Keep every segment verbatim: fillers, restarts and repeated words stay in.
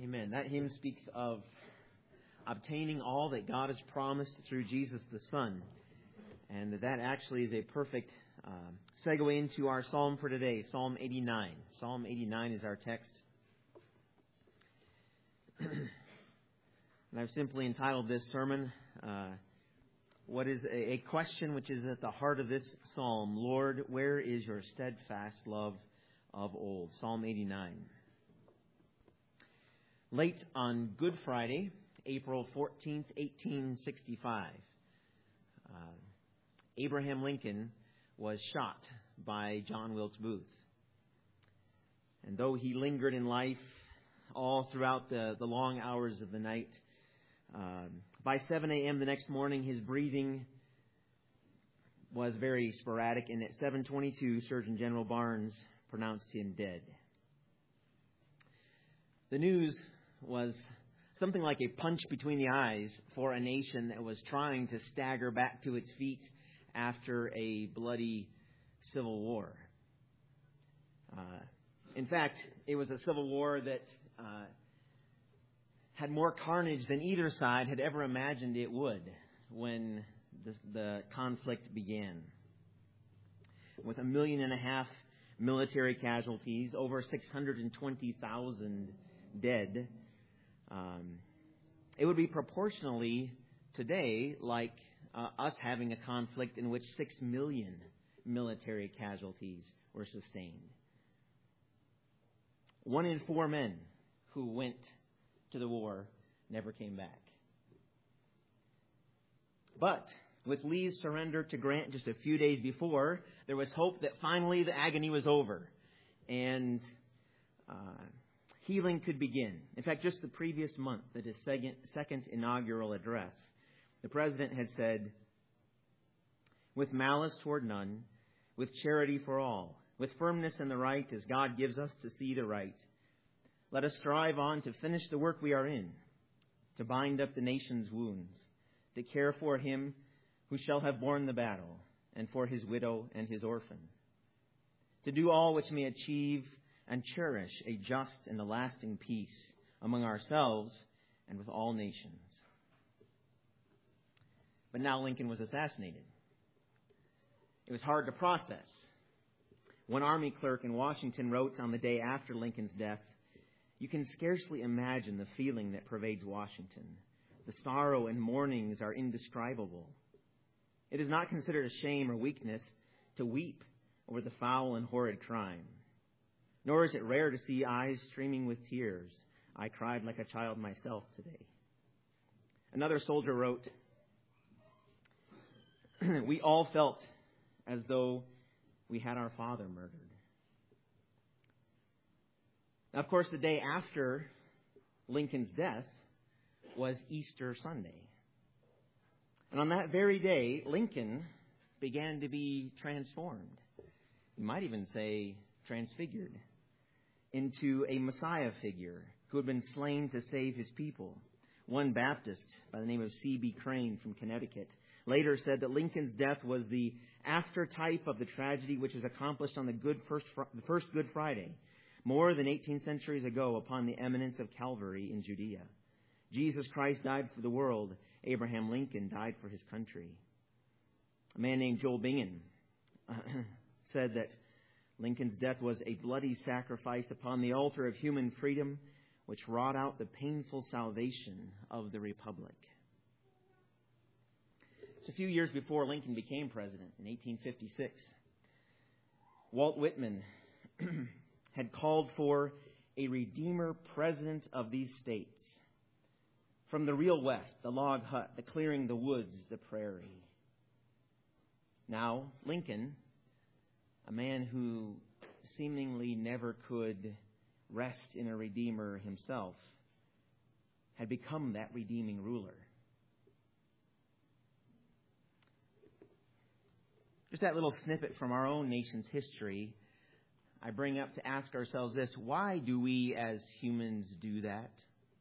Amen. That hymn speaks of obtaining all that God has promised through Jesus the Son. And that actually is a perfect uh, segue into our psalm for today, Psalm eighty-nine. Psalm eighty-nine is our text. And I've simply entitled this sermon, uh, what is a, a question which is at the heart of this psalm. Lord, where is your steadfast love of old? Psalm eighty-nine. Late on Good Friday, April fourteenth, eighteen sixty-five, uh, Abraham Lincoln was shot by John Wilkes Booth. And though he lingered in life all throughout the, the long hours of the night, um, by seven a.m. the next morning, his breathing was very sporadic, and at seven twenty-two, Surgeon General Barnes pronounced him dead. The news was something like a punch between the eyes for a nation that was trying to stagger back to its feet after a bloody civil war. Uh, in fact, it was a civil war that uh, had more carnage than either side had ever imagined it would when the, the conflict began. With a million and a half military casualties, over six hundred twenty thousand dead, um, it would be proportionally today like uh, us having a conflict in which six million military casualties were sustained. One in four men who went to the war never came back. But with Lee's surrender to Grant just a few days before, there was hope that finally the agony was over and uh, healing could begin. In fact, just the previous month, at his second, second inaugural address, the President had said, "With malice toward none, with charity for all, with firmness in the right as God gives us to see the right, let us strive on to finish the work we are in, to bind up the nation's wounds, to care for him who shall have borne the battle, and for his widow and his orphan, to do all which may achieve and cherish a just and a lasting peace among ourselves and with all nations." But now Lincoln was assassinated. It was hard to process. One Army clerk in Washington wrote on the day after Lincoln's death, "You can scarcely imagine the feeling that pervades Washington. The sorrow and mournings are indescribable. It is not considered a shame or weakness to weep over the foul and horrid crime. Nor is it rare to see eyes streaming with tears. I cried like a child myself today." Another soldier wrote, "We all felt as though we had our father murdered." Now, of course, the day after Lincoln's death was Easter Sunday. And on that very day, Lincoln began to be transformed. You might even say transfigured into a Messiah figure who had been slain to save his people. One Baptist by the name of C B Crane from Connecticut later said that Lincoln's death was the aftertype of the tragedy which was accomplished on the good first, the first Good Friday, more than eighteen centuries ago upon the eminence of Calvary in Judea. Jesus Christ died for the world. Abraham Lincoln died for his country. A man named Joel Bingham uh, said that Lincoln's death was a bloody sacrifice upon the altar of human freedom, which wrought out the painful salvation of the Republic. Just a few years before Lincoln became president, in eighteen fifty-six, Walt Whitman had called for a Redeemer president of these states. From the real West, the log hut, the clearing, the woods, the prairie. Now, Lincoln, a man who seemingly never could rest in a Redeemer himself, had become that redeeming ruler. Just that little snippet from our own nation's history, I bring up to ask ourselves this: why do we as humans do that?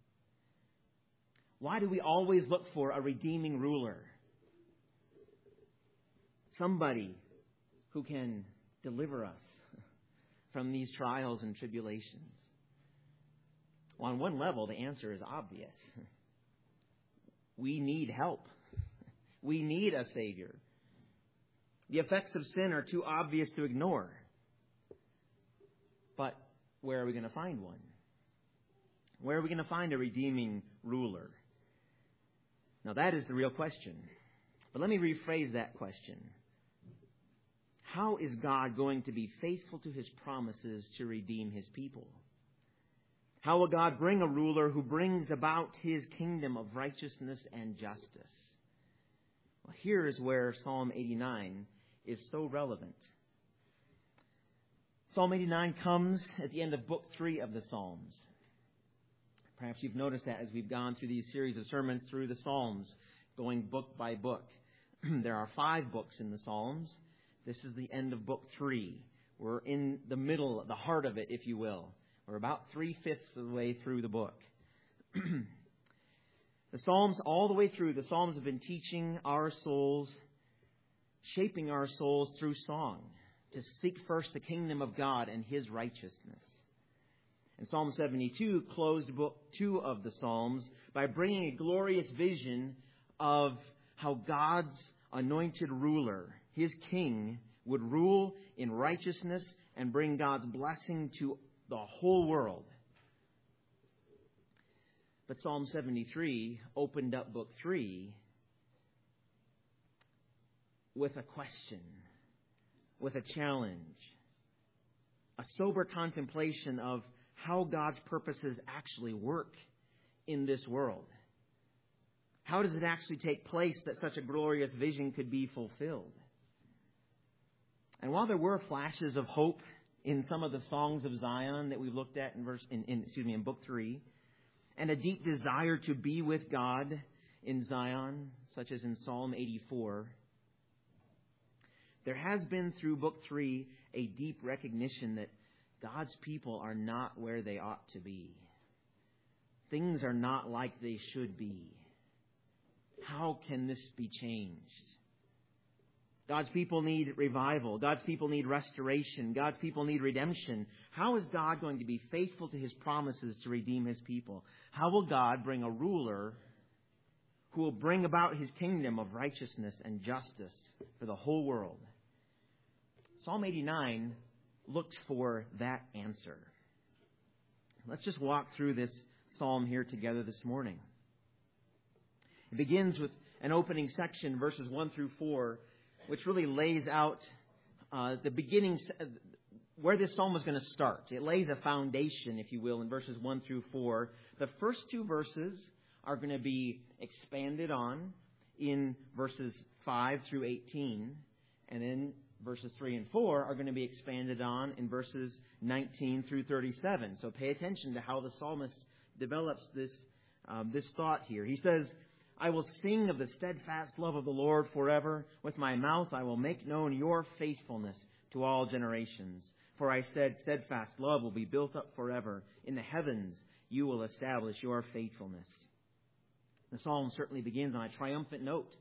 Why do we always look for a redeeming ruler? Somebody who can deliver us from these trials and tribulations. Well, on one level, the answer is obvious. We need help. We need a Savior. The effects of sin are too obvious to ignore. But where are we going to find one? Where are we going to find a redeeming ruler? Now, that is the real question. But let me rephrase that question. How is God going to be faithful to His promises to redeem His people? How will God bring a ruler who brings about His kingdom of righteousness and justice? Well, here is where Psalm eighty-nine is so relevant. Psalm eighty-nine comes at the end of Book three of the Psalms. Perhaps you've noticed that as we've gone through these series of sermons through the Psalms, going book by book. There are five books in the Psalms. This is the end of Book three. We're in the middle, the heart of it, if you will. We're about three-fifths of the way through the book. The Psalms, all the way through, the Psalms have been teaching our souls, shaping our souls through song, to seek first the kingdom of God and His righteousness. And Psalm seventy-two closed book two of the Psalms by bringing a glorious vision of how God's anointed ruler, His king, would rule in righteousness and bring God's blessing to the whole world. But Psalm seventy-three opened up Book three with a question, with a challenge, a sober contemplation of how God's purposes actually work in this world. How does it actually take place that such a glorious vision could be fulfilled? And while there were flashes of hope in some of the songs of Zion that we looked at in verse, in, in excuse me, in Book three, and a deep desire to be with God in Zion, such as in Psalm eighty-four, there has been through Book three a deep recognition that God's people are not where they ought to be. Things are not like they should be. How can this be changed? God's people need revival. God's people need restoration. God's people need redemption. How is God going to be faithful to His promises to redeem His people? How will God bring a ruler who will bring about His kingdom of righteousness and justice for the whole world? Psalm eighty-nine looks for that answer. Let's just walk through this psalm here together this morning. It begins with an opening section, verses one through four, which really lays out uh, the beginning, uh, where this psalm is going to start. It lays a foundation, if you will, in verses one through four. The first two verses are going to be expanded on in verses five through eighteen, and then verses three and four are going to be expanded on in verses nineteen through thirty-seven. So pay attention to how the psalmist develops this, um, this thought here. He says, I will sing of the steadfast love of the Lord forever. With my mouth I will make known your faithfulness to all generations. For I said, steadfast love will be built up forever. In the heavens you will establish your faithfulness. The psalm certainly begins on a triumphant note.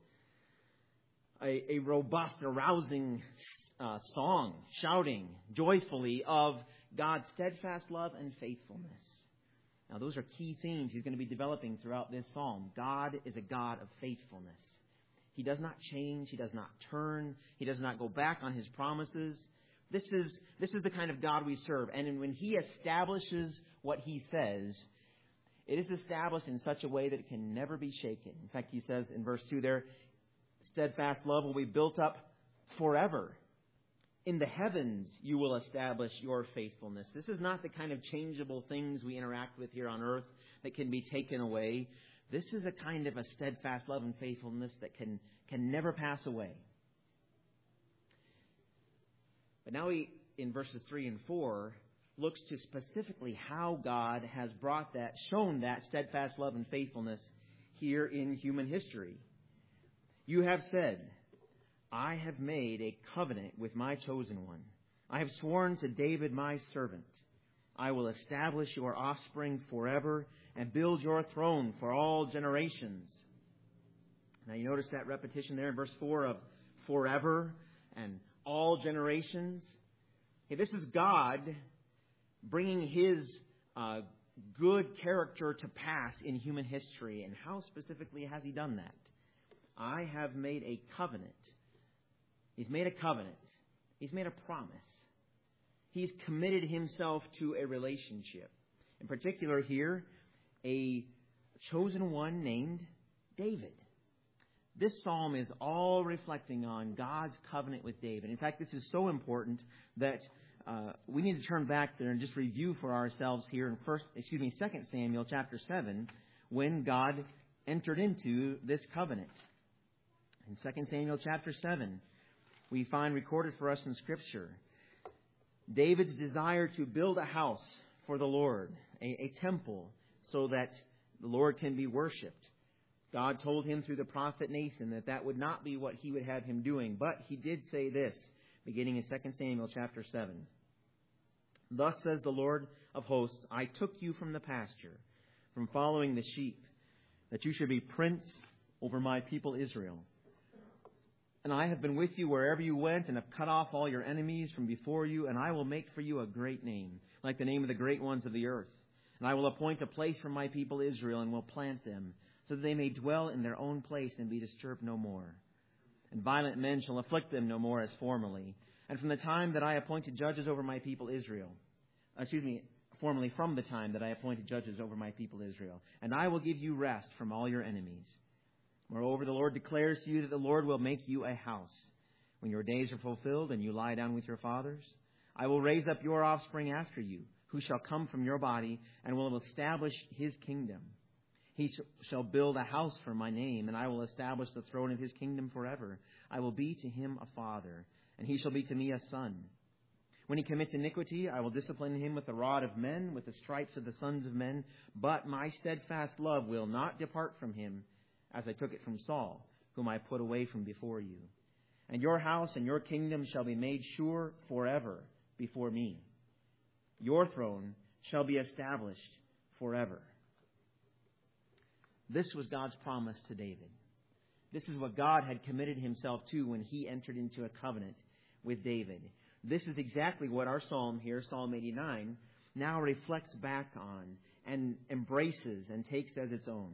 A, a robust, arousing uh, song, shouting joyfully of God's steadfast love and faithfulness. Now, those are key themes He's going to be developing throughout this psalm. God is a God of faithfulness. He does not change. He does not turn. He does not go back on His promises. This is, this is the kind of God we serve. And when He establishes what He says, it is established in such a way that it can never be shaken. In fact, He says in verse two there, steadfast love will be built up forever. In the heavens you will establish your faithfulness. This is not the kind of changeable things we interact with here on earth that can be taken away. This is a kind of a steadfast love and faithfulness that can, can never pass away. But now he, in verses three and four, looks to specifically how God has brought that, shown that steadfast love and faithfulness here in human history. You have said, I have made a covenant with my chosen one. I have sworn to David my servant. I will establish your offspring forever and build your throne for all generations. Now you notice that repetition there in verse four of forever and all generations. Hey, this is God bringing His uh, good character to pass in human history. And how specifically has he done that? I have made a covenant. He's made a covenant. He's made a promise. He's committed himself to a relationship. In particular here, a chosen one named David. This psalm is all reflecting on God's covenant with David. In fact, this is so important that uh, we need to turn back there and just review for ourselves here in first, excuse me, Second Samuel chapter seven, when God entered into this covenant. In Second Samuel chapter seven, we find recorded for us in Scripture David's desire to build a house for the Lord, a, a temple, so that the Lord can be worshipped. God told him through the prophet Nathan that that would not be what he would have him doing. But he did say this, beginning in Second Samuel chapter seven. Thus says the Lord of hosts, I took you from the pasture, from following the sheep, that you should be prince over my people Israel. And I have been with you wherever you went, and have cut off all your enemies from before you, and I will make for you a great name, like the name of the great ones of the earth. And I will appoint a place for my people Israel, and will plant them, so that they may dwell in their own place and be disturbed no more. And violent men shall afflict them no more as formerly. And from the time that I appointed judges over my people Israel, excuse me, formerly from the time that I appointed judges over my people Israel, and I will give you rest from all your enemies. Moreover, the Lord declares to you that the Lord will make you a house. When your days are fulfilled and you lie down with your fathers, I will raise up your offspring after you, who shall come from your body, and will establish his kingdom. He shall build a house for my name, and I will establish the throne of his kingdom forever. I will be to him a father, and he shall be to me a son. When he commits iniquity, I will discipline him with the rod of men, with the stripes of the sons of men. But my steadfast love will not depart from him, as I took it from Saul, whom I put away from before you. And your house and your kingdom shall be made sure forever before me. Your throne shall be established forever. This was God's promise to David. This is what God had committed himself to when he entered into a covenant with David. This is exactly what our psalm here, Psalm eighty-nine, now reflects back on and embraces and takes as its own.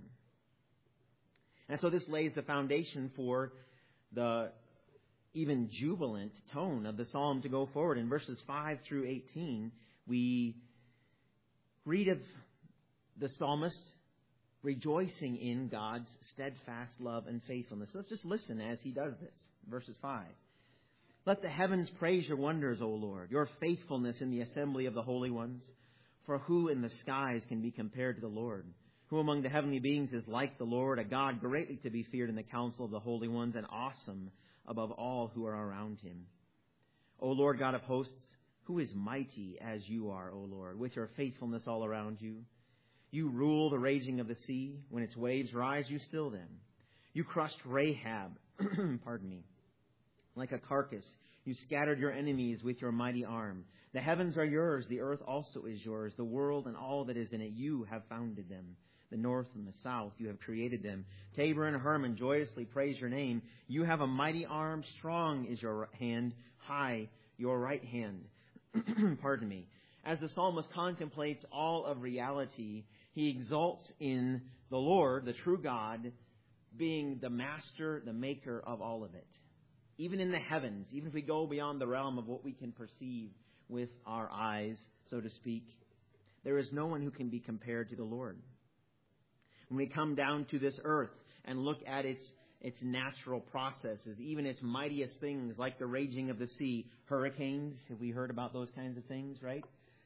And so this lays the foundation for the even jubilant tone of the psalm to go forward. In verses five through eighteen, we read of the psalmist rejoicing in God's steadfast love and faithfulness. Let's just listen as he does this. Verses five. Let the heavens praise your wonders, O Lord, your faithfulness in the assembly of the holy ones. For who in the skies can be compared to the Lord? Who among the heavenly beings is like the Lord, a God greatly to be feared in the council of the holy ones, and awesome above all who are around him? O Lord God of hosts, who is mighty as you are, O Lord, with your faithfulness all around you? You rule the raging of the sea. When its waves rise, you still them. You crushed Rahab, pardon me, like a carcass. You scattered your enemies with your mighty arm. The heavens are yours. The earth also is yours. The world and all that is in it, you have founded them. The north and the south, you have created them. Tabor and Hermon joyously praise your name. You have a mighty arm. Strong is your hand. High your right hand. Pardon me. As the psalmist contemplates all of reality, he exalts in the Lord, the true God, being the master, the maker of all of it. Even in the heavens, even if we go beyond the realm of what we can perceive with our eyes, so to speak, there is no one who can be compared to the Lord. When we come down to this earth and look at its its natural processes, even its mightiest things like the raging of the sea, hurricanes, have we heard about those kinds of things, right?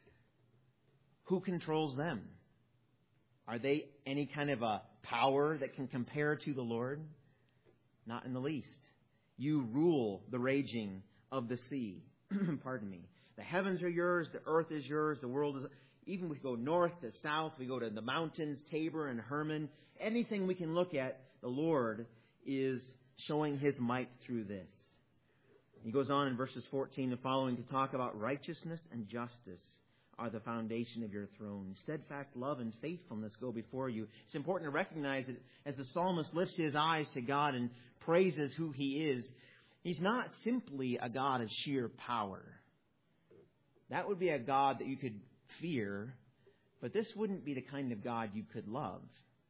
Who controls them? Are they any kind of a power that can compare to the Lord? Not in the least. You rule the raging of the sea. Pardon me. The heavens are yours, the earth is yours, the world is... Even if we go north to south, we go to the mountains, Tabor and Hermon, anything we can look at, the Lord is showing his might through this. He goes on in verses fourteen and following to talk about righteousness and justice are the foundation of your throne. Steadfast love and faithfulness go before you. It's important to recognize that as the psalmist lifts his eyes to God and praises who he is, he's not simply a God of sheer power. That would be a God that you could fear, But this wouldn't be the kind of God you could love.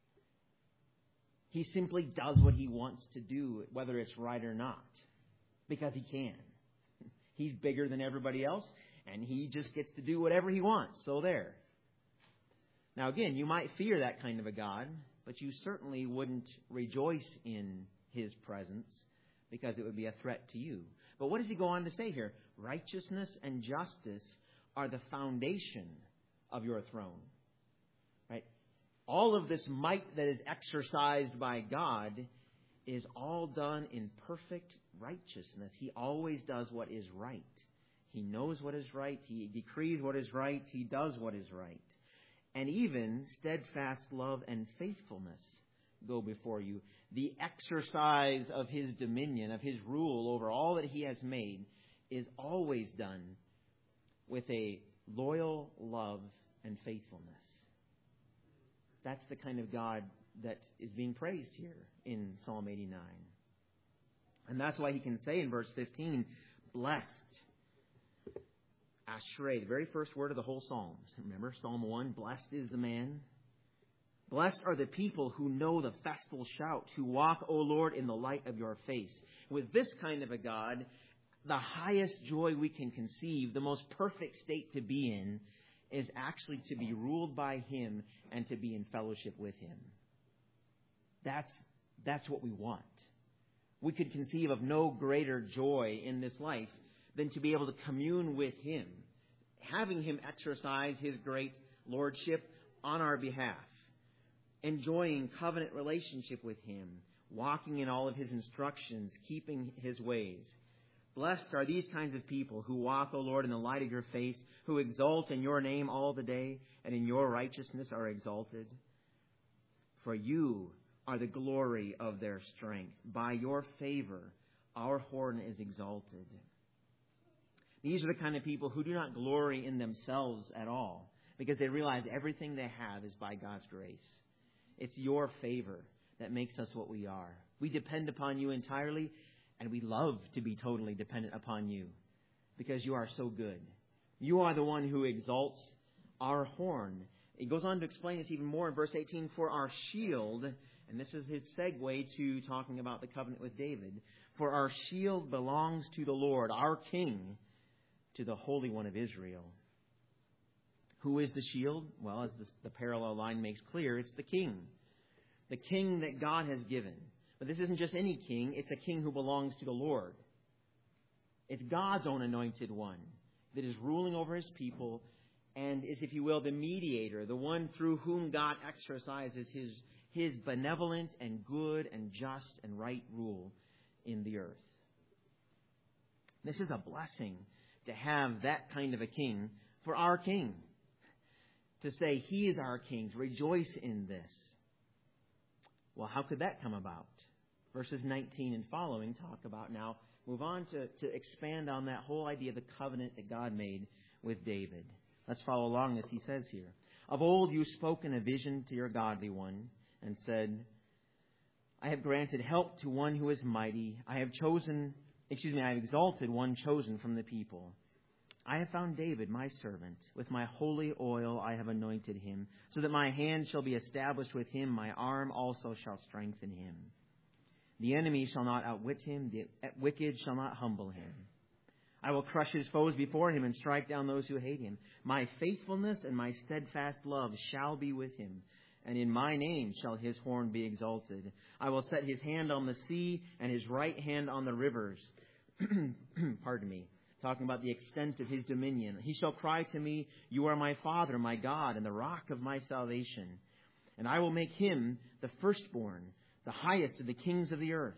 He simply does what he wants to do, whether it's right or not, because he can. He's bigger than everybody else, and he just gets to do whatever he wants. So there. Now again, you might fear that kind of a God, but you certainly wouldn't rejoice in his presence because it would be a threat to you. But what does he go on to say here? Righteousness and justice are the foundation of your throne. Right? All of this might that is exercised by God is all done in perfect righteousness. He always does what is right. He knows what is right. He decrees what is right. He does what is right. And even steadfast love and faithfulness go before you. The exercise of his dominion, of his rule over all that he has made, is always done with a loyal love and faithfulness. That's the kind of God that is being praised here in Psalm eighty-nine. And that's why he can say in verse fifteen, blessed. Ashrei, the very first word of the whole Psalms. Remember, Psalm one, blessed is the man. Blessed are the people who know the festal shout, who walk, O Lord, in the light of your face. With this kind of a God, the highest joy we can conceive, the most perfect state to be in, is actually to be ruled by him and to be in fellowship with him. That's, that's what we want. We could conceive of no greater joy in this life than to be able to commune with him, having him exercise his great lordship on our behalf, enjoying covenant relationship with him, walking in all of his instructions, keeping his ways. Blessed are these kinds of people who walk, O Lord, in the light of your face, who exult in your name all the day, and in your righteousness are exalted. For you are the glory of their strength. By your favor, our horn is exalted. These are the kind of people who do not glory in themselves at all, because they realize everything they have is by God's grace. It's your favor that makes us what we are. We depend upon you entirely, and we love to be totally dependent upon you, because you are so good. You are the one who exalts our horn. It goes on to explain this even more in verse eighteen, for our shield, and this is his segue to talking about the covenant with David, for our shield belongs to the Lord, our King, to the Holy One of Israel. Who is the shield? Well, as the, the parallel line makes clear, it's the King. The King that God has given. But this isn't just any king, it's a king who belongs to the Lord. It's God's own anointed one that is ruling over his people and is, if you will, the mediator, the one through whom God exercises his, his benevolent and good and just and right rule in the earth. This is a blessing to have that kind of a king for our king. To say he is our king, to rejoice in this. Well, how could that come about? Verses nineteen and following talk about now, move on to, to expand on that whole idea of the covenant that God made with David. Let's follow along as he says here. Of old you spoke in a vision to your godly one and said, I have granted help to one who is mighty. I have chosen, excuse me, I have exalted one chosen from the people. I have found David, my servant. With my holy oil I have anointed him, so that my hand shall be established with him. My arm also shall strengthen him. The enemy shall not outwit him. The wicked shall not humble him. I will crush his foes before him and strike down those who hate him. My faithfulness and my steadfast love shall be with him, and in my name shall his horn be exalted. I will set his hand on the sea and his right hand on the rivers. Pardon me. Talking about the extent of his dominion. He shall cry to me, you are my Father, my God, and the rock of my salvation. And I will make him the firstborn, the highest of the kings of the earth.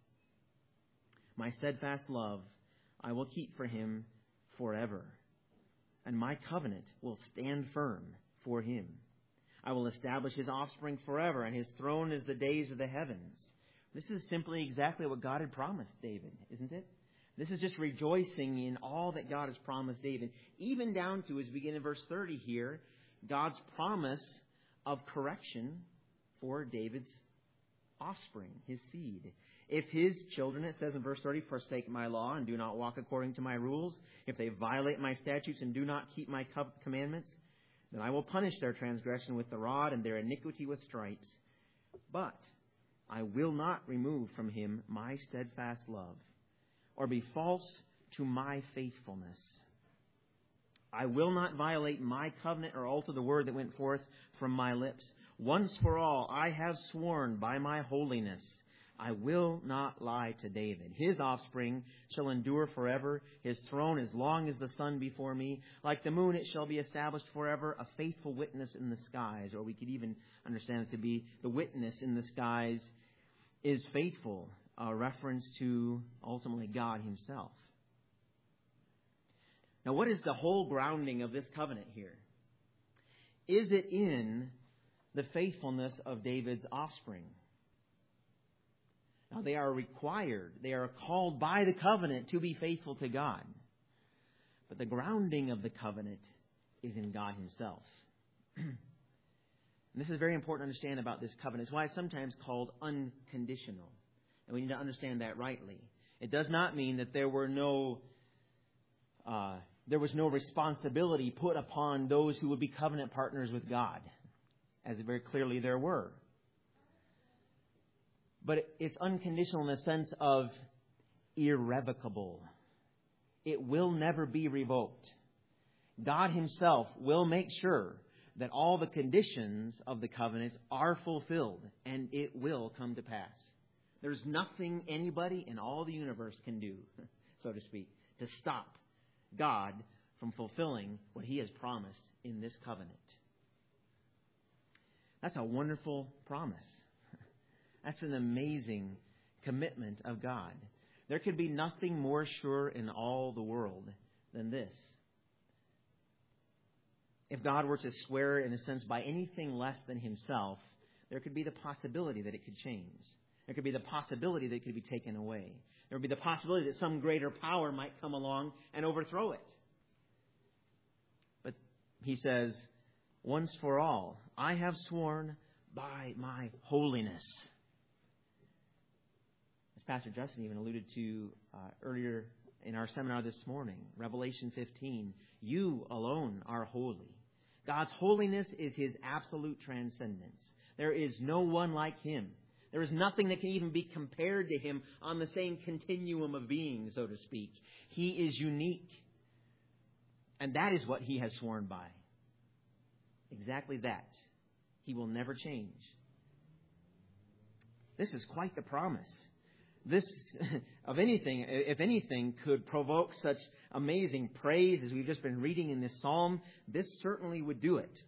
My steadfast love I will keep for him forever, and my covenant will stand firm for him. I will establish his offspring forever, and his throne is the days of the heavens. This is simply exactly what God had promised David, isn't it? This is just rejoicing in all that God has promised David, even down to, as we begin in verse thirty here, God's promise of correction for David's offspring, his seed. If his children, it says in verse thirty, forsake my law and do not walk according to my rules, if they violate my statutes and do not keep my commandments, Then I will punish their transgression with the rod and their iniquity with stripes. But I will not remove from him my steadfast love, or be false to my faithfulness. I will not violate my covenant or alter the word that went forth from my lips. Once for all, I have sworn by my holiness, I will not lie to David. His offspring shall endure forever. His throne as long as the sun before me. Like the moon, it shall be established forever, a faithful witness in the skies. Or we could even understand it to be the witness in the skies is faithful, a reference to ultimately God himself. Now, what is the whole grounding of this covenant here? Is it in the faithfulness of David's offspring? Now, they are required, they are called by the covenant to be faithful to God. But the grounding of the covenant is in God himself. And this is very important to understand about this covenant. It's why it's sometimes called unconditional. And we need to understand that rightly. It does not mean that there were no uh, there was no responsibility put upon those who would be covenant partners with God, as very clearly there were. But it's unconditional in the sense of irrevocable. It will never be revoked. God himself will make sure that all the conditions of the covenant are fulfilled, and it will come to pass. There's nothing anybody in all the universe can do, so to speak, to stop God from fulfilling what he has promised in this covenant. That's a wonderful promise. That's an amazing commitment of God. There could be nothing more sure in all the world than this. If God were to swear, in a sense, by anything less than himself, there could be the possibility that it could change. There could be the possibility that it could be taken away. There would be the possibility that some greater power might come along and overthrow it. But he says, once for all, I have sworn by my holiness. As Pastor Justin even alluded to uh, earlier in our seminar this morning, Revelation fifteen, you alone are holy. God's holiness is his absolute transcendence. There is no one like him. There is nothing that can even be compared to him on the same continuum of being, so to speak. He is unique. And that is what he has sworn by. Exactly that. He will never change. This is quite the promise. This, of anything, if anything, could provoke such amazing praise as we've just been reading in this psalm, this certainly would do it.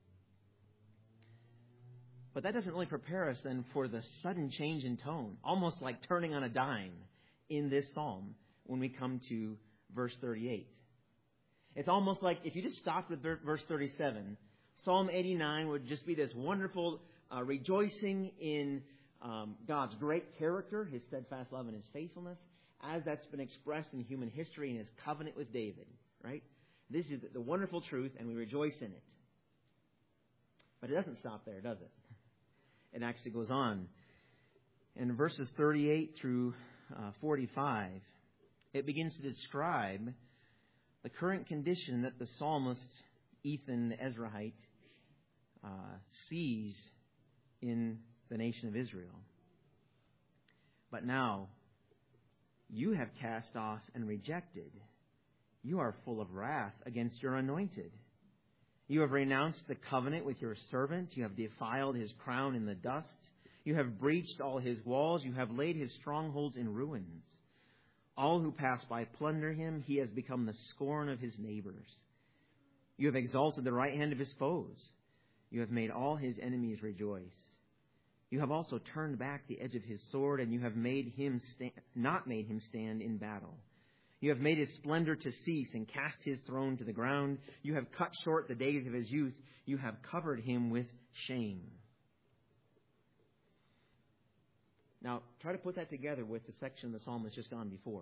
But that doesn't really prepare us then for the sudden change in tone, almost like turning on a dime in this psalm when we come to verse thirty-eight. It's almost like if you just stopped with verse thirty-seven, Psalm eighty-nine would just be this wonderful uh, rejoicing in um, God's great character, his steadfast love and his faithfulness, as that's been expressed in human history in his covenant with David, right? This is the wonderful truth, and we rejoice in it. But it doesn't stop there, does it? It actually goes on. In verses thirty-eight through uh, forty-five, it begins to describe the current condition that the psalmist, Ethan the Ezrahite, uh, sees in the nation of Israel. But now, you have cast off and rejected. You are full of wrath against your anointed. You have renounced the covenant with your servant. You have defiled his crown in the dust. You have breached all his walls. You have laid his strongholds in ruins. All who pass by plunder him. He has become the scorn of his neighbors. You have exalted the right hand of his foes. You have made all his enemies rejoice. You have also turned back the edge of his sword, and you have made him sta- not made him stand in battle. You have made his splendor to cease and cast his throne to the ground. You have cut short the days of his youth. You have covered him with shame. Now, try to put that together with the section of the psalm that's just gone before.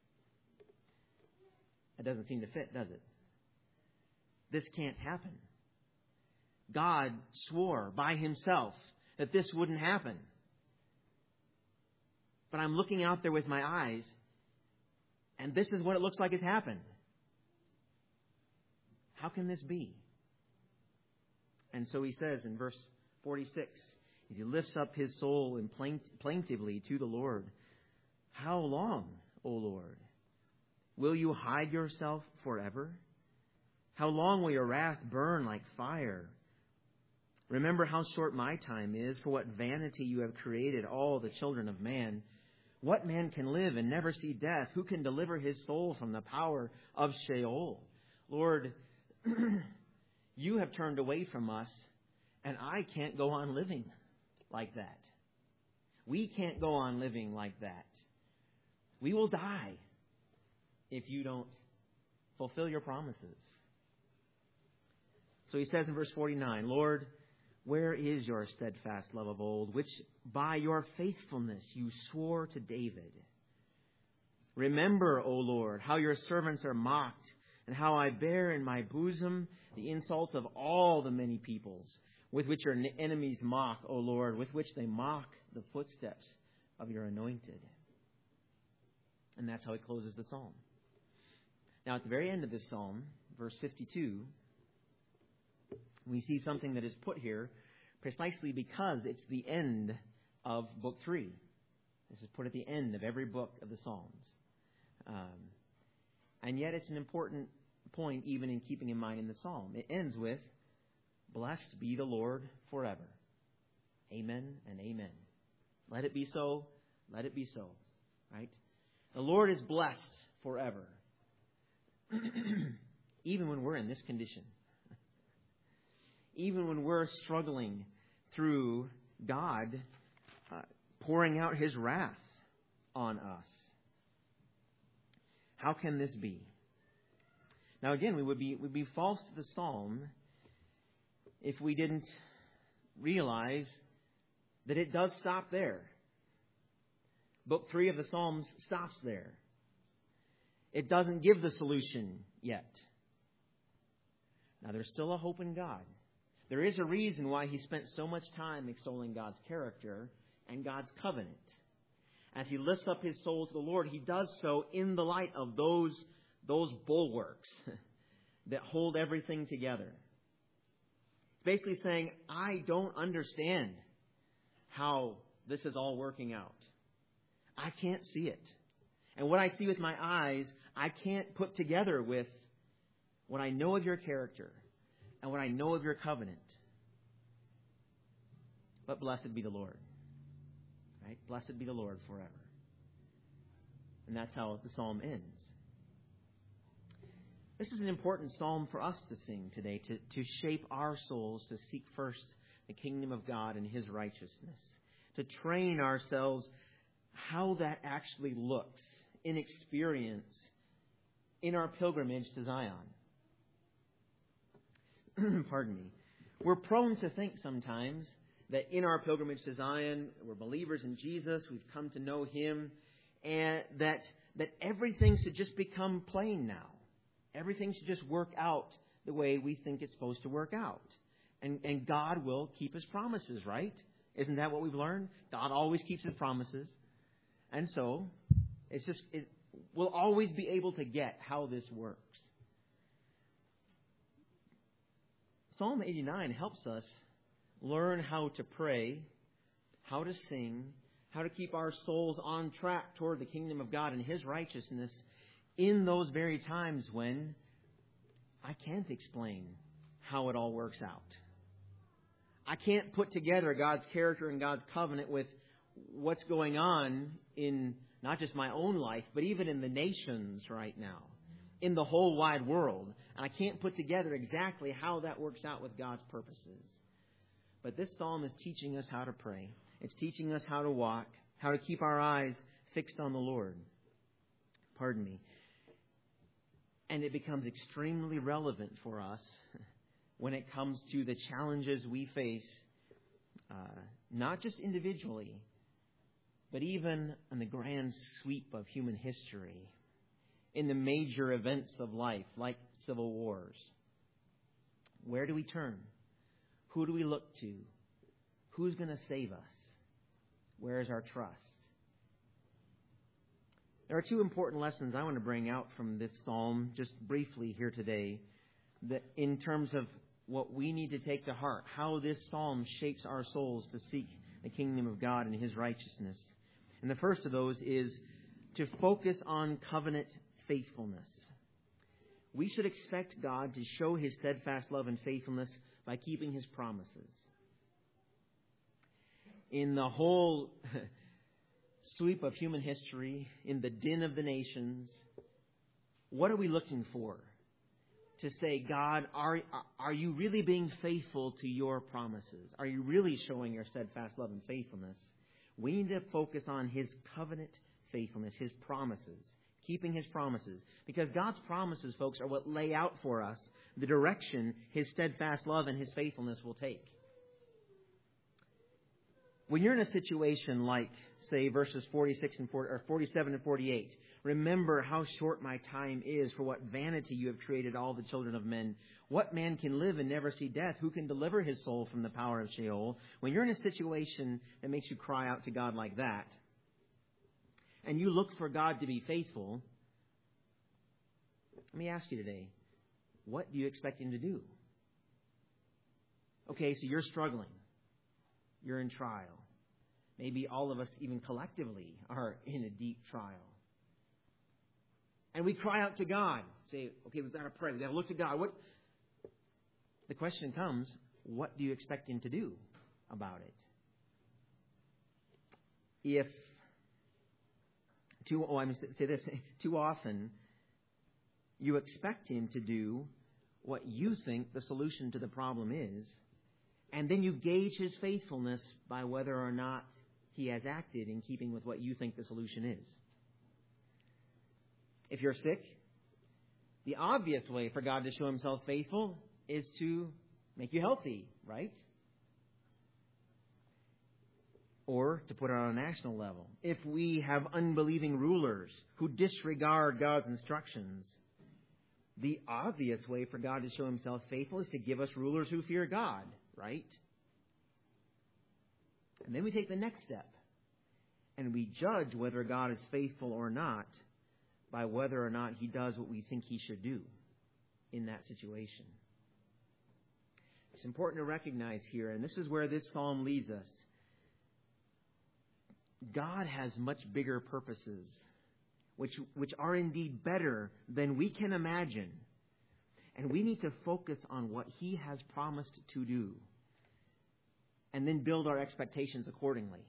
It doesn't seem to fit, does it? This can't happen. God swore by himself that this wouldn't happen. But I'm looking out there with my eyes, and this is what it looks like has happened. How can this be? And so he says in verse forty-six, as he lifts up his soul and plaint, plaintively to the Lord, "How long, O Lord? Will you hide yourself forever? How long will your wrath burn like fire? Remember how short my time is, for what vanity you have created all the children of man. What man can live and never see death? Who can deliver his soul from the power of Sheol? Lord, you have turned away from us, and I can't go on living like that. We can't go on living like that. We will die if you don't fulfill your promises." So he says in verse forty-nine, "Lord, where is your steadfast love of old, which by your faithfulness you swore to David? Remember, O Lord, how your servants are mocked, and how I bear in my bosom the insults of all the many peoples, with which your enemies mock, O Lord, with which they mock the footsteps of your anointed." And that's how he closes the psalm. Now, at the very end of this psalm, verse fifty-two, we see something that is put here precisely because it's the end of book three. This is put at the end of every book of the Psalms. Um, and yet it's an important point even in keeping in mind in the psalm. It ends with, "Blessed be the Lord forever. Amen and amen." Let it be so. Let it be so. Right? The Lord is blessed forever. Even when we're in this condition. Even when we're struggling through God uh, pouring out His wrath on us. How can this be? Now again, we would be would be false to the psalm if we didn't realize that it does stop there. Book three of the Psalms stops there. It doesn't give the solution yet. Now there's still a hope in God. There is a reason why he spent so much time extolling God's character and God's covenant. As he lifts up his soul to the Lord, he does so in the light of those, those bulwarks that hold everything together. It's basically saying, I don't understand how this is all working out. I can't see it. And what I see with my eyes, I can't put together with what I know of your character and what I know of your covenant. But blessed be the Lord. Right? Blessed be the Lord forever. And that's how the psalm ends. This is an important psalm for us to sing today, to, to shape our souls to seek first the kingdom of God and His righteousness, to train ourselves how that actually looks in experience in our pilgrimage to Zion. Pardon me. We're prone to think sometimes that in our pilgrimage to Zion, we're believers in Jesus, we've come to know Him, and that that everything should just become plain now. Everything should just work out the way we think it's supposed to work out. And, and God will keep His promises, right? Isn't that what we've learned? God always keeps His promises. And so, it's just, it, we'll always be able to get how this works. Psalm eighty-nine helps us learn how to pray, how to sing, how to keep our souls on track toward the kingdom of God and His righteousness in those very times when I can't explain how it all works out. I can't put together God's character and God's covenant with what's going on in not just my own life, but even in the nations right now, in the whole wide world. And I can't put together exactly how that works out with God's purposes. But this psalm is teaching us how to pray. It's teaching us how to walk, how to keep our eyes fixed on the Lord. Pardon me. And it becomes extremely relevant for us when it comes to the challenges we face, uh, not just individually, but even in the grand sweep of human history, in the major events of life, like civil wars. Where do we turn? Who do we look to? Who's going to save us? Where is our trust? There are two important lessons I want to bring out from this psalm just briefly here today, that in terms of what we need to take to heart, how this psalm shapes our souls to seek the kingdom of God and His righteousness. And the first of those is to focus on covenant faithfulness. We should expect God to show His steadfast love and faithfulness by keeping His promises. In the whole sweep of human history, in the din of the nations, what are we looking for? To say, God, are, are you really being faithful to your promises? Are you really showing your steadfast love and faithfulness? We need to focus on His covenant faithfulness, His promises, keeping His promises. Because God's promises, folks, are what lay out for us the direction His steadfast love and His faithfulness will take. When you're in a situation like, say, verses forty-six and forty, or forty-seven and forty-eight, remember how short my time is, for what vanity you have created all the children of men. What man can live and never see death? Who can deliver his soul from the power of Sheol? When you're in a situation that makes you cry out to God like that, and you look for God to be faithful, let me ask you today, what do you expect Him to do? Okay, so you're struggling. You're in trial. Maybe all of us, even collectively, are in a deep trial. And we cry out to God. Say, okay, we've got to pray. We've got to look to God. What? The question comes, what do you expect Him to do about it? If, too, oh, I must say this, too often you expect Him to do what you think the solution to the problem is, and then you gauge His faithfulness by whether or not He has acted in keeping with what you think the solution is. If you're sick, the obvious way for God to show Himself faithful is to make you healthy, right? Or, to put it on a national level, if we have unbelieving rulers who disregard God's instructions, the obvious way for God to show Himself faithful is to give us rulers who fear God, right? And then we take the next step, and we judge whether God is faithful or not by whether or not He does what we think He should do in that situation. It's important to recognize here, and this is where this psalm leads us, God has much bigger purposes, which, which are indeed better than we can imagine. And we need to focus on what He has promised to do, and then build our expectations accordingly.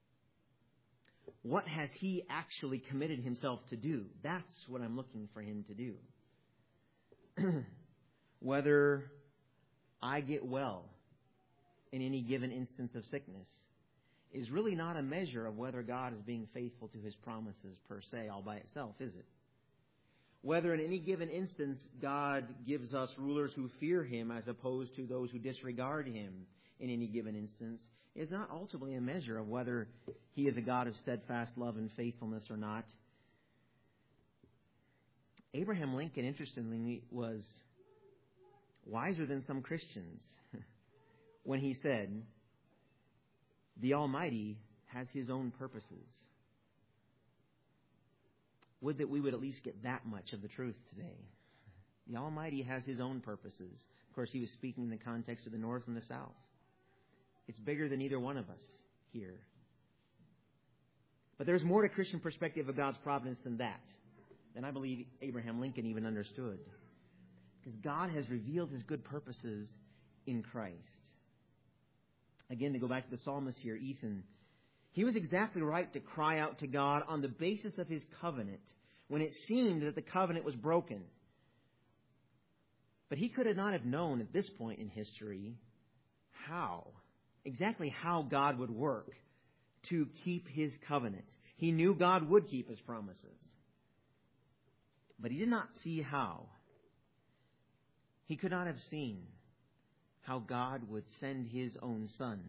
What has He actually committed Himself to do? That's what I'm looking for Him to do. Whether I get well in any given instance of sickness is really not a measure of whether God is being faithful to His promises per se all by itself, is it? Whether in any given instance God gives us rulers who fear Him as opposed to those who disregard Him in any given instance is not ultimately a measure of whether He is a God of steadfast love and faithfulness or not. Abraham Lincoln, interestingly, was wiser than some Christians when he said, "The Almighty has His own purposes." Would that we would at least get that much of the truth today. The Almighty has His own purposes. Of course, he was speaking in the context of the North and the South. It's bigger than either one of us here. But there's more to Christian perspective of God's providence than that, than I believe Abraham Lincoln even understood. Because God has revealed His good purposes in Christ. Again, to go back to the psalmist here, Ethan, he was exactly right to cry out to God on the basis of His covenant when it seemed that the covenant was broken. But he could not have known at this point in history how, exactly how God would work to keep His covenant. He knew God would keep His promises, but he did not see how. He could not have seen how God would send His own Son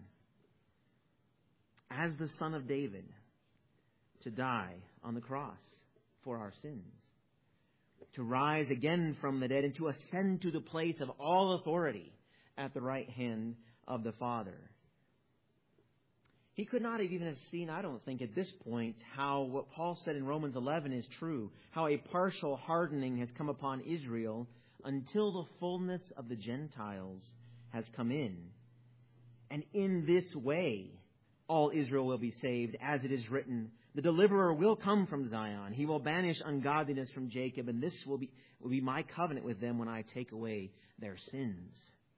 as the Son of David to die on the cross for our sins, to rise again from the dead and to ascend to the place of all authority at the right hand of the Father. He could not have even have seen, I don't think, at this point, how what Paul said in Romans eleven is true, how a partial hardening has come upon Israel until the fullness of the Gentiles has come in. And in this way, all Israel will be saved, as it is written, the deliverer will come from Zion. He will banish ungodliness from Jacob, and this will be, will be my covenant with them when I take away their sins.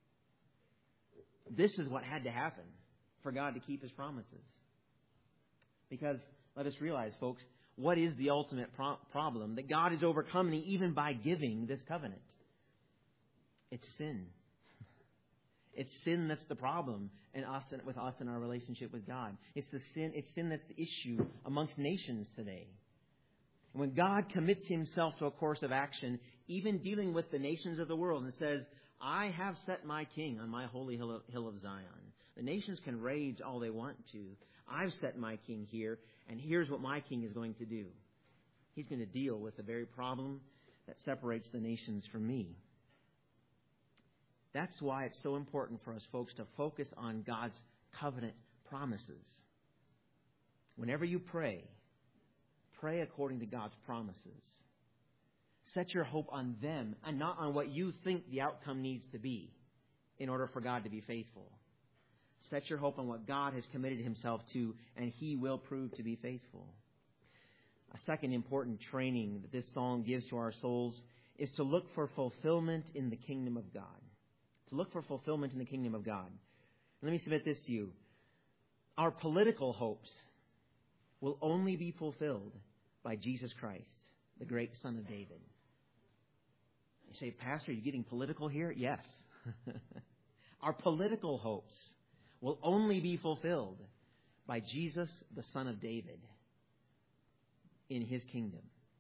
This is what had to happen for God to keep His promises. Because let us realize, folks, what is the ultimate pro- problem that God is overcoming even by giving this covenant? It's sin. It's sin that's the problem in us and with us in our relationship with God. It's the sin. It's sin that's the issue amongst nations today. And when God commits Himself to a course of action, even dealing with the nations of the world, and says, "I have set my king on my holy hill of, hill of Zion." The nations can rage all they want to. I've set my king here, and here's what my king is going to do. He's going to deal with the very problem that separates the nations from me. That's why it's so important for us, folks, to focus on God's covenant promises. Whenever you pray, pray according to God's promises. Set your hope on them and not on what you think the outcome needs to be in order for God to be faithful. Set your hope on what God has committed Himself to, and He will prove to be faithful. A second important training that this song gives to our souls is to look for fulfillment in the kingdom of God. To look for fulfillment in the kingdom of God. And let me submit this to you. Our political hopes will only be fulfilled by Jesus Christ, the great Son of David. You say, "Pastor, are you getting political here?" Yes. Our political hopes will only be fulfilled by Jesus, the Son of David, in His kingdom.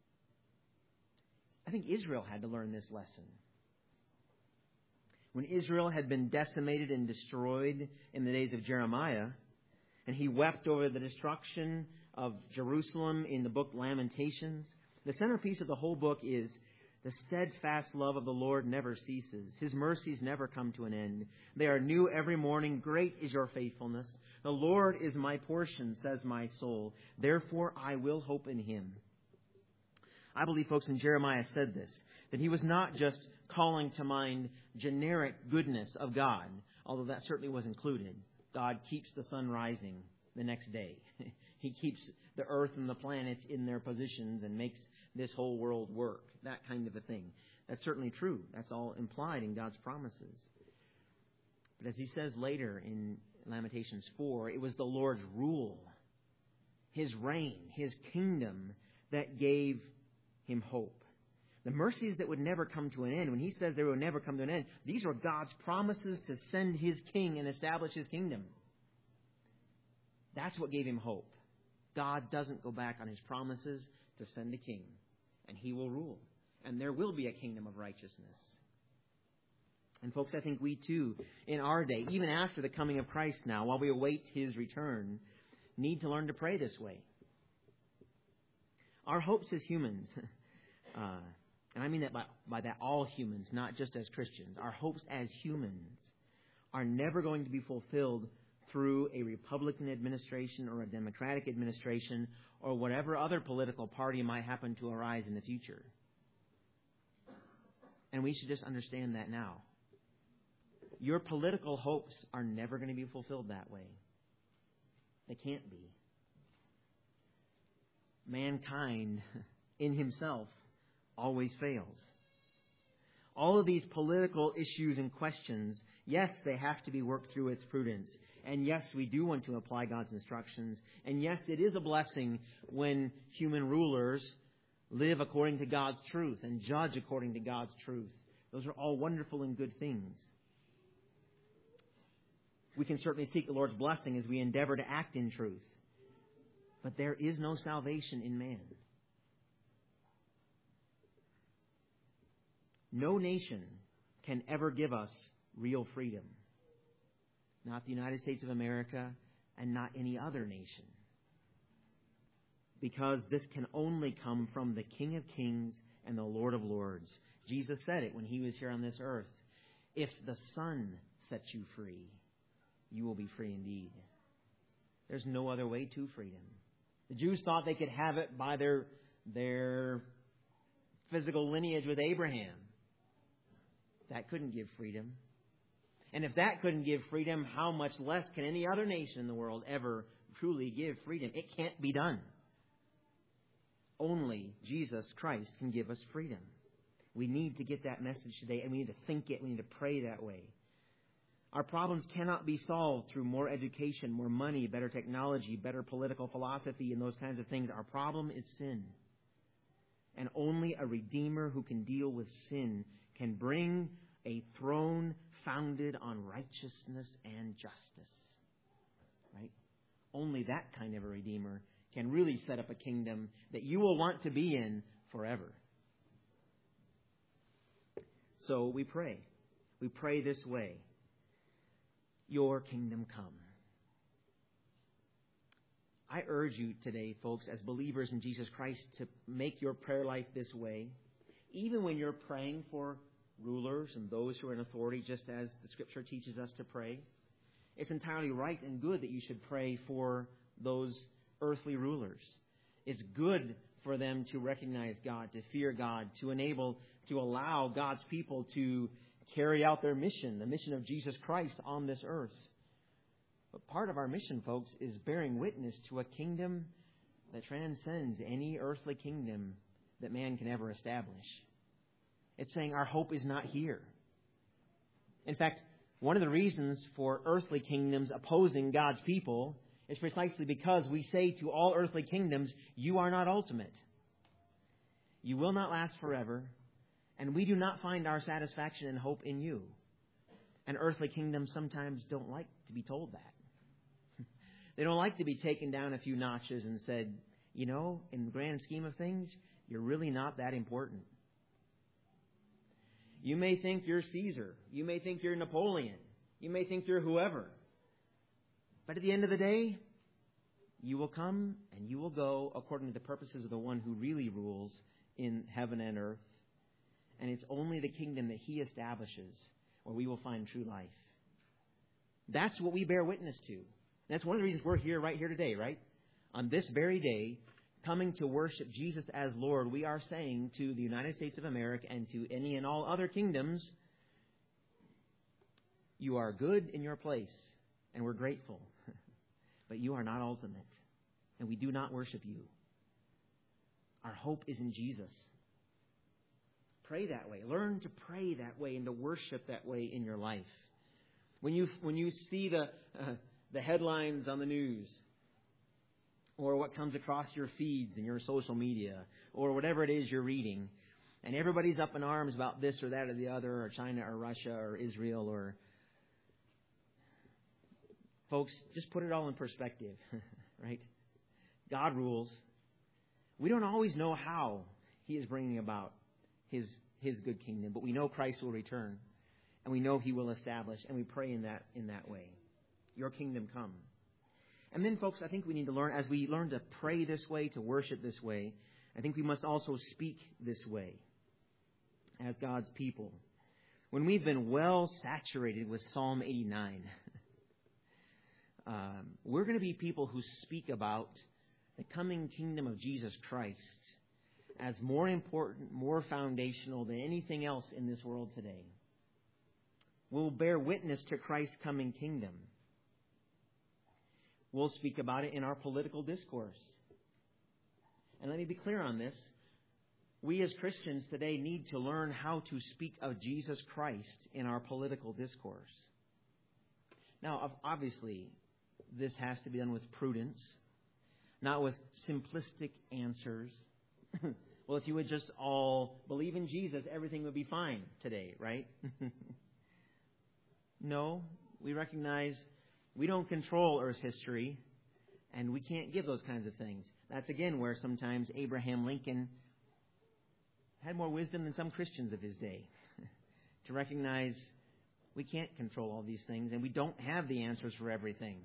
I think Israel had to learn this lesson. When Israel had been decimated and destroyed in the days of Jeremiah, and he wept over the destruction of Jerusalem in the book Lamentations, the centerpiece of the whole book is, "The steadfast love of the Lord never ceases. His mercies never come to an end. They are new every morning. Great is your faithfulness. The Lord is my portion, says my soul. Therefore I will hope in Him." I believe, folks, when Jeremiah said this, that he was not just calling to mind generic goodness of God, although that certainly was included. God keeps the sun rising the next day. He keeps the earth and the planets in their positions and makes this whole world work. That kind of a thing. That's certainly true. That's all implied in God's promises. But as he says later in Lamentations four, it was the Lord's rule, His reign, His kingdom that gave him hope. The mercies that would never come to an end, when he says they will never come to an end, these are God's promises to send His king and establish His kingdom. That's what gave him hope. God doesn't go back on His promises to send a king, and He will rule. And there will be a kingdom of righteousness. And folks, I think we too, in our day, even after the coming of Christ now, while we await His return, need to learn to pray this way. Our hopes as humans, uh, and I mean that by, by that all humans, not just as Christians, our hopes as humans are never going to be fulfilled through a Republican administration or a Democratic administration or whatever other political party might happen to arise in the future. And we should just understand that now. Your political hopes are never going to be fulfilled that way. They can't be. Mankind in himself always fails. All of these political issues and questions, yes, they have to be worked through with prudence. And yes, we do want to apply God's instructions. And yes, it is a blessing when human rulers live according to God's truth and judge according to God's truth. Those are all wonderful and good things. We can certainly seek the Lord's blessing as we endeavor to act in truth. But there is no salvation in man. No nation can ever give us real freedom. Not the United States of America and not any other nation. Because this can only come from the King of Kings and the Lord of Lords. Jesus said it when He was here on this earth. If the Son sets you free, you will be free indeed. There's no other way to freedom. The Jews thought they could have it by their, their physical lineage with Abraham. That couldn't give freedom. And if that couldn't give freedom, how much less can any other nation in the world ever truly give freedom? It can't be done. Only Jesus Christ can give us freedom. We need to get that message today, and we need to think it. We need to pray that way. Our problems cannot be solved through more education, more money, better technology, better political philosophy, and those kinds of things. Our problem is sin. And only a Redeemer who can deal with sin can bring a throne founded on righteousness and justice. Right? Only that kind of a Redeemer can really set up a kingdom that you will want to be in forever. So we pray. We pray this way. Your kingdom come. I urge you today, folks, as believers in Jesus Christ, to make your prayer life this way. Even when you're praying for rulers and those who are in authority, just as the Scripture teaches us to pray, it's entirely right and good that you should pray for those earthly rulers. It's good for them to recognize God, to fear God, to enable, to allow God's people to carry out their mission, the mission of Jesus Christ on this earth. But part of our mission, folks, is bearing witness to a kingdom that transcends any earthly kingdom that man can ever establish. It's saying our hope is not here. In fact, one of the reasons for earthly kingdoms opposing God's people is precisely because we say to all earthly kingdoms, you are not ultimate. You will not last forever. And we do not find our satisfaction and hope in you. And earthly kingdoms sometimes don't like to be told that. They don't like to be taken down a few notches and said, you know, in the grand scheme of things, you're really not that important. You may think you're Caesar. You may think you're Napoleon. You may think you're whoever. But at the end of the day, you will come and you will go according to the purposes of the one who really rules in heaven and earth. And it's only the kingdom that He establishes where we will find true life. That's what we bear witness to. That's one of the reasons we're here right here today, right? On this very day, coming to worship Jesus as Lord, we are saying to the United States of America and to any and all other kingdoms, you are good in your place, and we're grateful. But you are not ultimate, and we do not worship you. Our hope is in Jesus. Pray that way. Learn to pray that way and to worship that way in your life. When you when you see the uh, the headlines on the news, or what comes across your feeds and your social media, or whatever it is you're reading, and everybody's up in arms about this or that or the other, or China or Russia or Israel, or folks, just put it all in perspective, right? God rules. We don't always know how He is bringing about His His good kingdom, but we know Christ will return, and we know He will establish, and we pray in that in that way. Your kingdom come. And then, folks, I think we need to learn, as we learn to pray this way, to worship this way, I think we must also speak this way as God's people. When we've been well saturated with Psalm eighty-nine, um, we're going to be people who speak about the coming kingdom of Jesus Christ as more important, more foundational than anything else in this world today. We'll bear witness to Christ's coming kingdom. We'll speak about it in our political discourse. And let me be clear on this. We as Christians today need to learn how to speak of Jesus Christ in our political discourse. Now, obviously, this has to be done with prudence, not with simplistic answers. Well, if you would just all believe in Jesus, everything would be fine today, right? No, we recognize we don't control Earth's history, and we can't give those kinds of things. That's, again, where sometimes Abraham Lincoln had more wisdom than some Christians of his day to recognize we can't control all these things, and we don't have the answers for everything.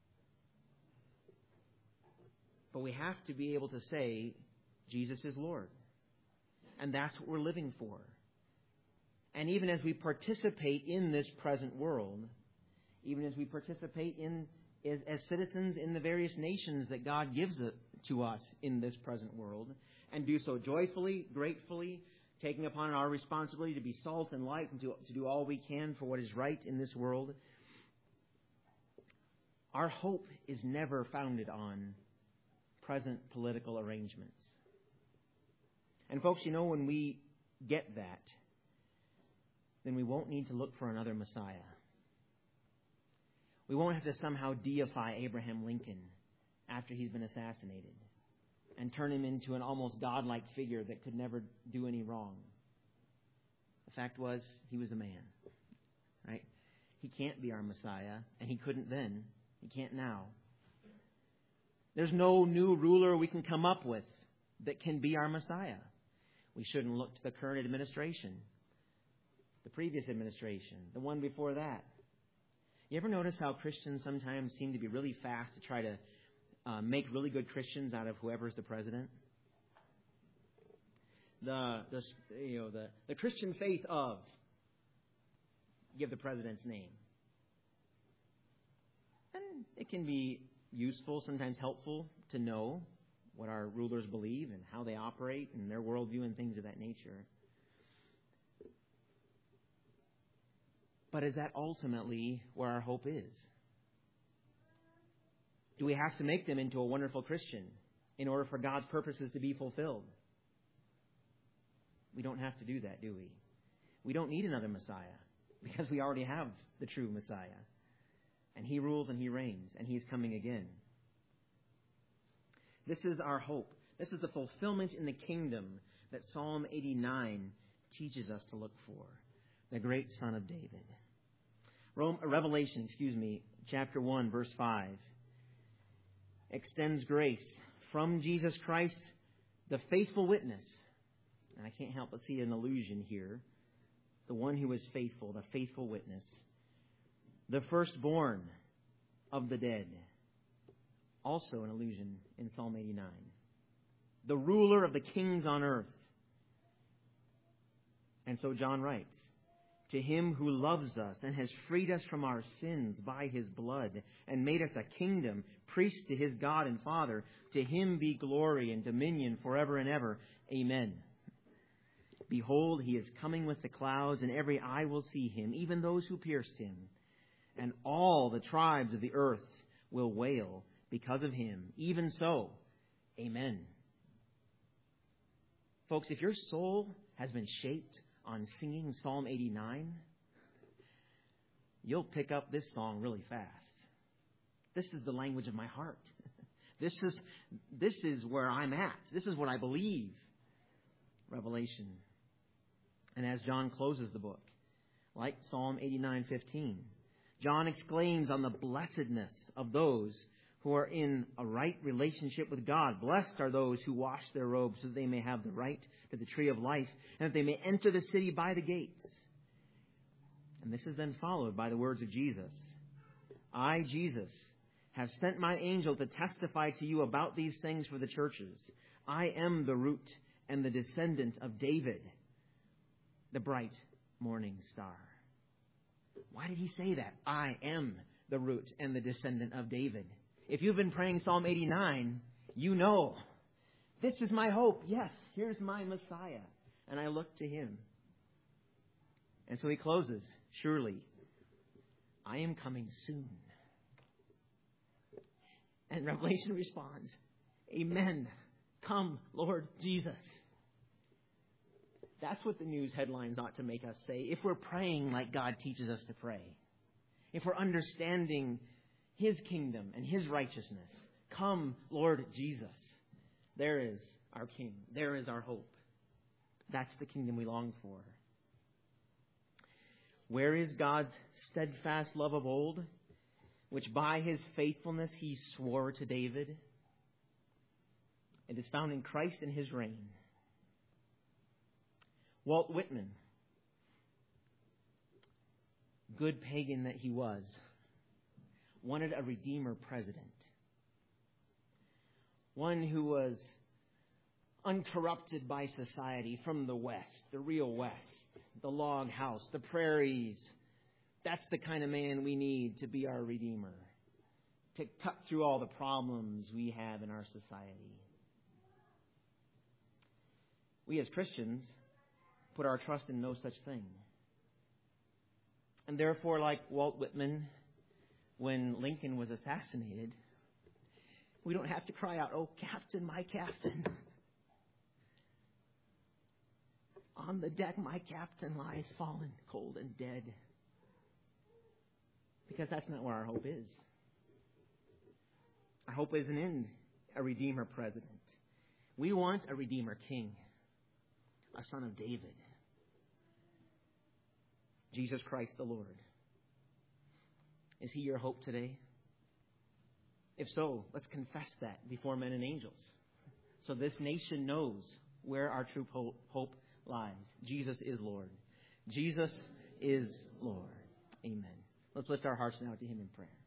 But we have to be able to say, Jesus is Lord. And that's what we're living for. And even as we participate in this present world, even as we participate in as, as citizens in the various nations that God gives it to us in this present world, and do so joyfully, gratefully, taking upon our responsibility to be salt and light and to, to do all we can for what is right in this world. Our hope is never founded on present political arrangements. And folks, you know, when we get that, then we won't need to look for another Messiah. We won't have to somehow deify Abraham Lincoln after he's been assassinated and turn him into an almost godlike figure that could never do any wrong. The fact was, he was a man, right? He can't be our Messiah, and he couldn't then. He can't now. There's no new ruler we can come up with that can be our Messiah. We shouldn't look to the current administration, the previous administration, the one before that. You ever notice how Christians sometimes seem to be really fast to try to uh, make really good Christians out of whoever's the president? The, the you know the, the Christian faith of, give the president's name. And it can be useful, sometimes helpful, to know what our rulers believe and how they operate and their worldview and things of that nature. But is that ultimately where our hope is? Do we have to make them into a wonderful Christian in order for God's purposes to be fulfilled? We don't have to do that, do we? We don't need another Messiah because we already have the true Messiah. And He rules and He reigns, and He is coming again. This is our hope. This is the fulfillment in the kingdom that Psalm eighty-nine teaches us to look for. The great Son of David. Rome, Revelation, excuse me, chapter one, verse five, extends grace from Jesus Christ, the faithful witness. And I can't help but see an allusion here. The one who is faithful, the faithful witness. The firstborn of the dead. Also an allusion in Psalm eighty-nine. The ruler of the kings on earth. And so John writes, to Him who loves us and has freed us from our sins by His blood and made us a kingdom, priests to His God and Father, to Him be glory and dominion forever and ever. Amen. Behold, He is coming with the clouds, and every eye will see Him, even those who pierced Him. And all the tribes of the earth will wail because of Him. Even so, amen. Folks, if your soul has been shaped on singing Psalm eighty-nine, you'll pick up this song really fast. This is the language of my heart. This is, this is where I'm at. This is what I believe. Revelation. And as John closes the book, like Psalm eighty-nine fifteen, John exclaims on the blessedness of those who are in a right relationship with God. Blessed are those who wash their robes so that they may have the right to the tree of life and that they may enter the city by the gates. And this is then followed by the words of Jesus. I, Jesus, have sent my angel to testify to you about these things for the churches. I am the root and the descendant of David, the bright morning star. Why did he say that? I am the root and the descendant of David. If you've been praying Psalm eighty-nine, you know, this is my hope. Yes, here's my Messiah. And I look to Him. And so he closes, surely, I am coming soon. And Revelation responds, amen. Come, Lord Jesus. That's what the news headlines ought to make us say if we're praying like God teaches us to pray. If we're understanding His kingdom and His righteousness. Come, Lord Jesus. There is our King. There is our hope. That's the kingdom we long for. Where is God's steadfast love of old, which by His faithfulness He swore to David? It is found in Christ and His reign. Walt Whitman, good pagan that he was, wanted a Redeemer president. One who was uncorrupted by society from the West, the real West, the log house, the prairies. That's the kind of man we need to be our Redeemer, to cut through all the problems we have in our society. We as Christians put our trust in no such thing. And therefore, like Walt Whitman, when Lincoln was assassinated, we don't have to cry out, "Oh, Captain, my Captain. On the deck, my Captain lies fallen, cold and dead." Because that's not where our hope is. Our hope isn't in a Redeemer President. We want a Redeemer King, a Son of David, Jesus Christ the Lord. Is He your hope today? If so, let's confess that before men and angels, so this nation knows where our true hope lies. Jesus is Lord. Jesus is Lord. Amen. Let's lift our hearts now to Him in prayer.